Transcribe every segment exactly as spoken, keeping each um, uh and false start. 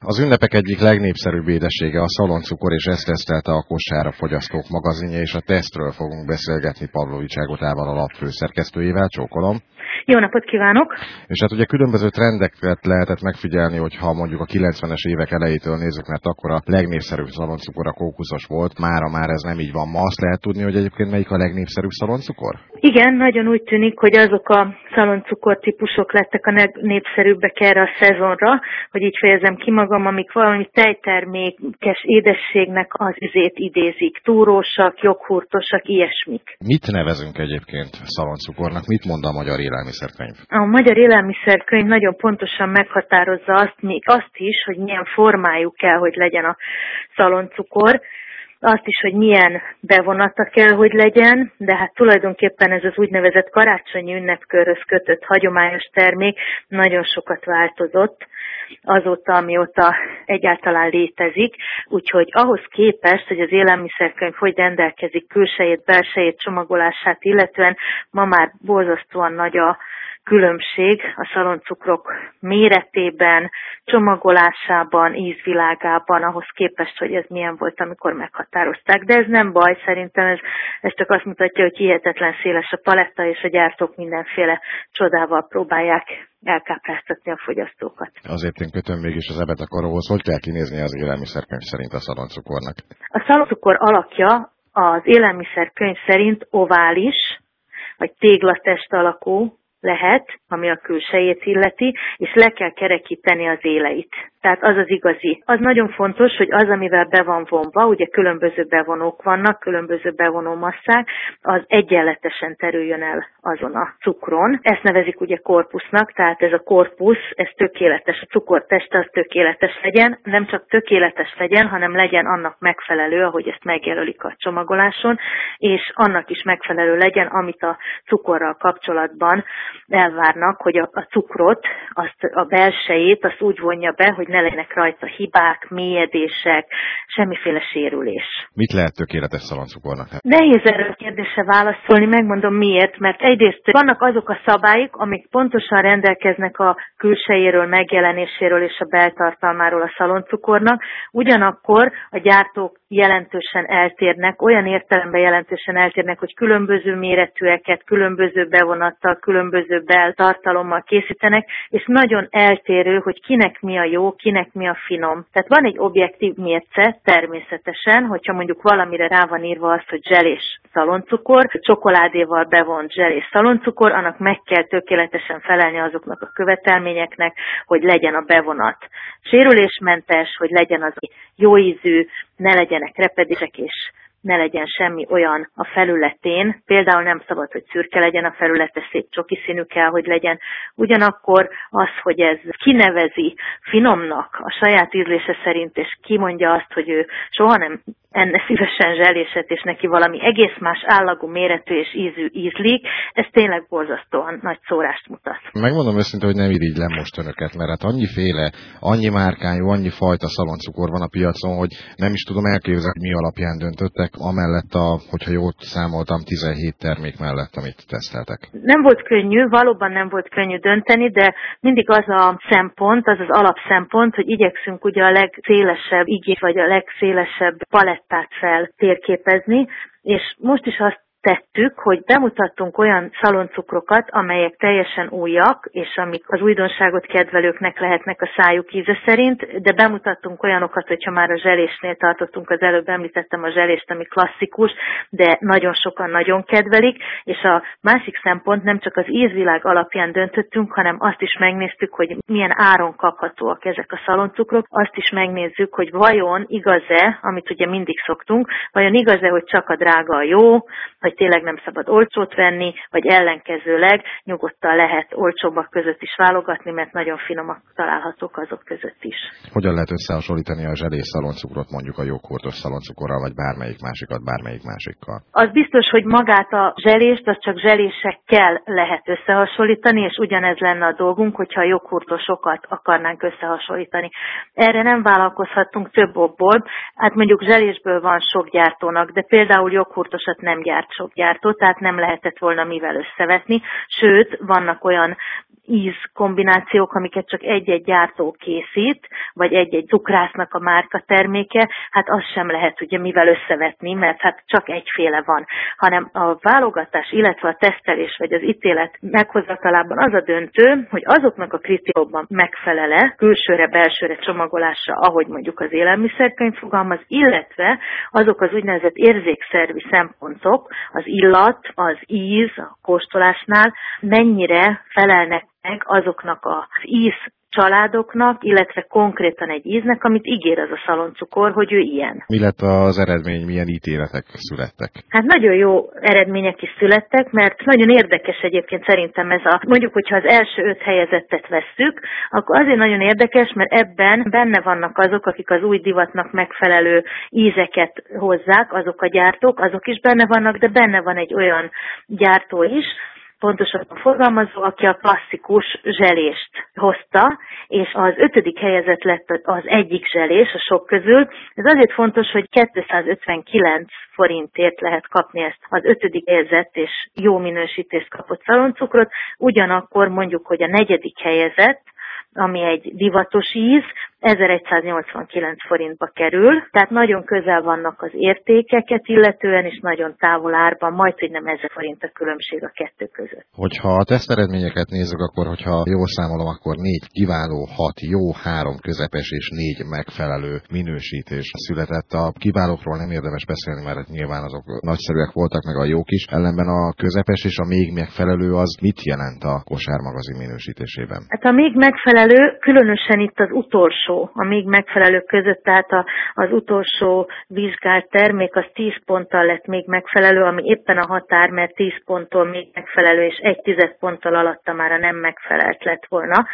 Az ünnepek egyik legnépszerűbb édessége a szaloncukor, és ezt tesztelte a Kossuth Fogyasztók magazinja, és a tesztről fogunk beszélgetni Pavlovics Ágotával, a lap főszerkesztőjével. Csókolom! Jó napot kívánok! És hát ugye különböző trendeket lehetett megfigyelni, hogyha mondjuk a kilencvenes évek elejétől nézzük, mert akkor a legnépszerűbb szaloncukor a kókuszos volt. Mára már ez nem így van. Ma azt lehet tudni, hogy egyébként melyik a legnépszerűbb szaloncukor? Igen, nagyon úgy tűnik, hogy azok a szaloncukor típusok lettek a legnépszerűbbek erre a szezonra, hogy így fejezem ki magam, amik valami tejtermékes édességnek az izét idézik. Túrósak, joghurtosak, ilyesmik. Mit nevezünk egyébként szaloncukornak? Mit mond a Magyar Élelmiszerkönyv? A Magyar Élelmiszerkönyv nagyon pontosan meghatározza azt, azt is, hogy milyen formájú kell, hogy legyen a szaloncukor, azt is, hogy milyen bevonata kell, hogy legyen, de hát tulajdonképpen ez az úgynevezett karácsonyi ünnepkörhöz kötött hagyományos termék nagyon sokat változott azóta, amióta egyáltalán létezik, úgyhogy ahhoz képest, hogy az élelmiszerkönyv hogy rendelkezik külsejét, belsejét, csomagolását, illetően ma már borzasztóan nagy a különbség a szaloncukrok méretében, csomagolásában, ízvilágában, ahhoz képest, hogy ez milyen volt, amikor meghatározták. De ez nem baj, szerintem ez, ez csak azt mutatja, hogy hihetetlen széles a paletta, és a gyártók mindenféle csodával próbálják elkápráztatni a fogyasztókat. Azért én kötöm mégis az ebet a karóhoz, hogy kell kinézni az élelmiszerkönyv szerint a szaloncukornak? A szaloncukor alakja az élelmiszerkönyv szerint ovális, vagy téglatest alakú lehet, ami a külsejét illeti, és le kell kerekíteni az éleit. Tehát az az igazi. Az nagyon fontos, hogy az, amivel be van vonva, ugye különböző bevonók vannak, különböző bevonó masszák, az egyenletesen terüljön el azon a cukron. Ezt nevezik ugye korpusznak, tehát ez a korpusz, ez tökéletes, a cukorteste az tökéletes legyen, nem csak tökéletes legyen, hanem legyen annak megfelelő, ahogy ezt megjelölik a csomagoláson, és annak is megfelelő legyen, amit a cukorral kapcsolatban elvárnak, hogy a, a cukrot, azt a belsejét, azt úgy vonja be, hogy ne legyenek rajta hibák, mélyedések, semmiféle sérülés. Mit lehet tökéletes szaloncukornak? Nehéz erre a kérdésre válaszolni, megmondom miért, mert egyrészt vannak azok a szabályok, amik pontosan rendelkeznek a külsejéről, megjelenéséről és a beltartalmáról a szaloncukornak, ugyanakkor a gyártók jelentősen eltérnek, olyan értelemben jelentősen eltérnek, hogy különböző méretűeket, különböző bevonattal, különböző beltartalommal készítenek, és nagyon eltérő, hogy kinek mi a jó, kinek mi a finom. Tehát van egy objektív mérce, természetesen, hogyha mondjuk valamire rá van írva azt, hogy zselés szaloncukor, csokoládéval bevont zselés szaloncukor, annak meg kell tökéletesen felelni azoknak a követelményeknek, hogy legyen a bevonat sérülésmentes, hogy legyen az jó ízű, ne legyenek repedések és ne legyen semmi olyan a felületén, például nem szabad, hogy szürke legyen a felülete, szép csoki színű kell, hogy legyen. Ugyanakkor az, hogy ez kinevezi finomnak a saját ízlése szerint, és kimondja azt, hogy ő soha nem enne szívesen zseléset, és neki valami egész más állagú, méretű és ízű ízlik, ez tényleg borzasztóan nagy szórást mutat. Megmondom őszintén, hogy nem irigylem most önöket, mert hát annyiféle, annyi márkányú, annyi fajta szaloncukor van a piacon, hogy nem is tudom elképzelni, mi alapján döntöttek, amellett a, hogyha jól számoltam, tizenhét termék mellett, amit teszteltek. Nem volt könnyű, valóban nem volt könnyű dönteni, de mindig az a szempont, az az alapszempont, hogy igyekszünk ugye a legszélesebb igény, vagy a legszélesebb palettát feltérképezni, és most is azt tettük, hogy bemutattunk olyan szaloncukrokat, amelyek teljesen újak, és amik az újdonságot kedvelőknek lehetnek a szájuk íze szerint, de bemutattunk olyanokat, hogyha már a zselésnél tartottunk, az előbb említettem a zselést, ami klasszikus, de nagyon sokan nagyon kedvelik, és a másik szempont nem csak az ízvilág alapján döntöttünk, hanem azt is megnéztük, hogy milyen áron kaphatóak ezek a szaloncukrok, azt is megnézzük, hogy vajon igaz-e, amit ugye mindig szoktunk, vajon igaz-e, hogy csak a drága a jó, hogy tényleg nem szabad olcsót venni, vagy ellenkezőleg nyugodtan lehet olcsóbbak között is válogatni, mert nagyon finomak találhatók azok között is. Hogyan lehet összehasonlítani a zselés szaloncukrot mondjuk a joghurtos szaloncukorral, vagy bármelyik másikat bármelyik másikkal? Az biztos, hogy magát a zselést, az csak zselésekkel lehet összehasonlítani, és ugyanez lenne a dolgunk, hogyha a joghurtosokat akarnánk összehasonlítani. Erre nem vállalkozhattunk több okból, hát mondjuk zselésből van sok gyártónak, de például joghurtosat nem gyárt sok gyártó, tehát nem lehetett volna mivel összevetni, sőt, vannak olyan ízkombinációk, amiket csak egy-egy gyártó készít, vagy egy-egy cukrásznak a márka terméke, hát az sem lehet ugye mivel összevetni, mert hát csak egyféle van, hanem a válogatás, illetve a tesztelés, vagy az ítélet meghozatalában az a döntő, hogy azoknak a kritériumokban megfelele, külsőre, belsőre csomagolásra, ahogy mondjuk az élelmiszerkönyv fogalmaz, illetve azok az úgynevezett érzékszervi szempontok, az illat, az íz, a kóstolásnál mennyire felelnek meg azoknak az íz családoknak, illetve konkrétan egy íznek, amit ígér az a szaloncukor, hogy ő ilyen. Mi lett az eredmény, milyen ítéletek születtek? Hát nagyon jó eredmények is születtek, mert nagyon érdekes egyébként szerintem ez a, mondjuk, hogyha az első öt helyezettet vesszük, akkor azért nagyon érdekes, mert ebben benne vannak azok, akik az új divatnak megfelelő ízeket hozzák, azok a gyártók, azok is benne vannak, de benne van egy olyan gyártó is, pontosabban fogalmazó, aki a klasszikus zselést hozta, és az ötödik helyezett lett az egyik zselés a sok közül. Ez azért fontos, hogy kétszázötvenkilenc forintért lehet kapni ezt az ötödik helyezett és jó minősítést kapott szaloncukrot, ugyanakkor mondjuk, hogy a negyedik helyezett, ami egy divatos íz, ezeregyszáznyolcvankilenc forintba kerül, tehát nagyon közel vannak az értékeket illetően, és nagyon távol árban, majd, hogy nem ezer forint a különbség a kettő között. Hogyha a teszteredményeket nézzük, akkor hogyha jól számolom, akkor négy kiváló, hat jó, három közepes és négy megfelelő minősítés született. A kiválókról nem érdemes beszélni, mert nyilván azok nagyszerűek voltak, meg a jók is. Ellenben a közepes és a még megfelelő az mit jelent a kosármagazin minősítésében? Hát a még megfelelő, különösen itt az utolsó, a még megfelelők között, tehát a, az utolsó vizsgált termék az tíz ponttal lett még megfelelő, ami éppen a határ, mert tíz ponttól még megfelelő, és egy tized ponttal alatta már a nem megfelelt lett volna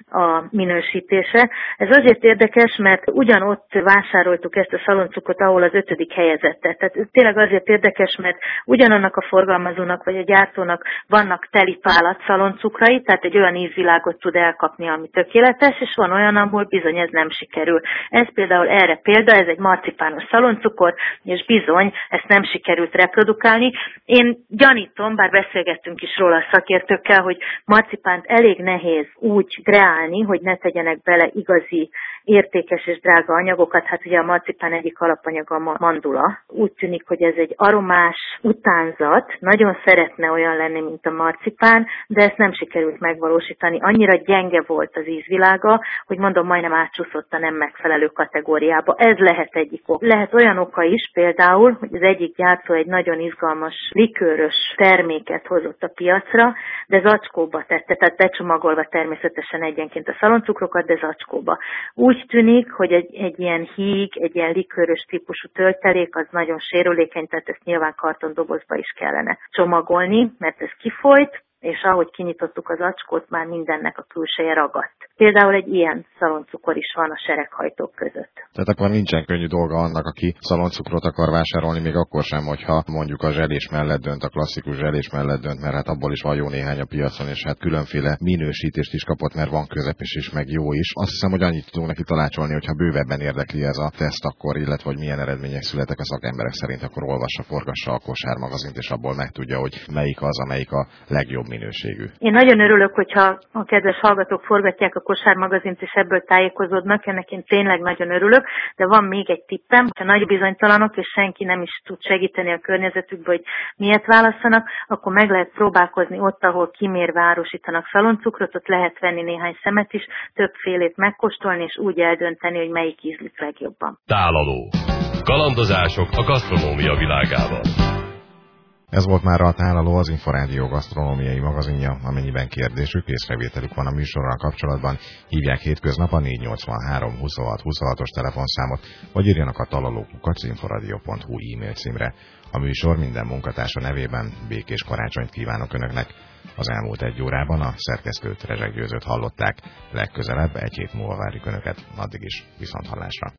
a minősítése. Ez azért érdekes, mert ugyanott vásároltuk ezt a szaloncukrot, ahol az ötödik helyezettet. Tehát tényleg azért érdekes, mert ugyanannak a forgalmazónak vagy a gyártónak vannak teli pálat szaloncukrai, tehát egy olyan ízvilágot tud elkapni, ami tökéletes, és van olyan, ahol bizony ez nem sikerül. Ez például erre példa, ez egy marcipános szaloncukor, és bizony ezt nem sikerült reprodukálni. Én gyanítom, bár beszélgettünk is róla a szakértőkkel, hogy marcipánt elég nehéz úgy kreálni, hogy ne tegyenek bele igazi értékes és drága anyagokat. Hát ugye a marcipán egyik alapanyaga a mandula. Úgy tűnik, hogy ez egy aromás utánzat, nagyon szeretne olyan lenni, mint a marcipán, de ezt nem sikerült megvalósítani. Annyira gyenge volt az ízvilága, hogy mondom, majdnem átcsúszott a nem megfelelő kategóriába. Ez lehet egyik ok. Lehet olyan oka is például, hogy az egyik gyártó egy nagyon izgalmas likőrös terméket hozott a piacra, de zacskóba tette, tehát becsomagolva természetesen egyenként a szaloncukrokat, de zacskóba. Úgy tűnik, hogy egy, egy ilyen híg, egy ilyen likőrös típusú töltelék az nagyon sérülékeny, tehát ezt nyilván kartondobozba is kellene csomagolni, mert ez kifolyt, és ahogy kinyitottuk az acskót, már mindennek a külseje ragadt. Például egy ilyen szaloncukor is van a sereghajtók között. Tehát akkor nincsen könnyű dolga annak, aki szaloncukrot akar vásárolni, még akkor sem, hogyha mondjuk a zselés mellett dönt, a klasszikus zselés mellett dönt, mert hát abból is van jó néhány a piacon, és hát különféle minősítést is kapott, mert van közepes is, meg jó is. Azt hiszem, hogy annyit tudunk neki tanácsolni, hogyha bővebben érdekli ez a teszt, akkor, illetve hogy milyen eredmények születtek a szakemberek szerint, akkor olvassa, forgassa a kosármagazint, és abból megtudja, hogy melyik az, amelyik a legjobb minőségű. Én nagyon örülök, hogyha a kedves hallgatók forgatják a kosármagazint, és ebből tájékozódnak, ennek én tényleg nagyon örülök, de van még egy tippem, ha nagy bizonytalanok, és senki nem is tud segíteni a környezetükbe, hogy miért válasszanak, akkor meg lehet próbálkozni ott, ahol kimérve árusítanak szaloncukrot, ott lehet venni néhány szemet is, többfélét megkóstolni, és úgy eldönteni, hogy melyik ízlik legjobban. Tálaló. Kalandozások a gasztronómia világában. Ez volt már a Tálaló, az Inforádió gasztronómiai magazinja. Amennyiben kérdésük, észrevételük van a műsorral kapcsolatban, hívják hétköznap a négy nyolcvanhárom huszonhat huszonhatos telefonszámot, vagy írjanak a talaló kukac inforadio pont hu e-mail címre. A műsor minden munkatársa nevében békés karácsonyt kívánok Önöknek. Az elmúlt egy órában a szerkesztőt, Rezsek Győzőt hallották. Legközelebb egy hét múlva várjuk Önöket, addig is viszonthallásra.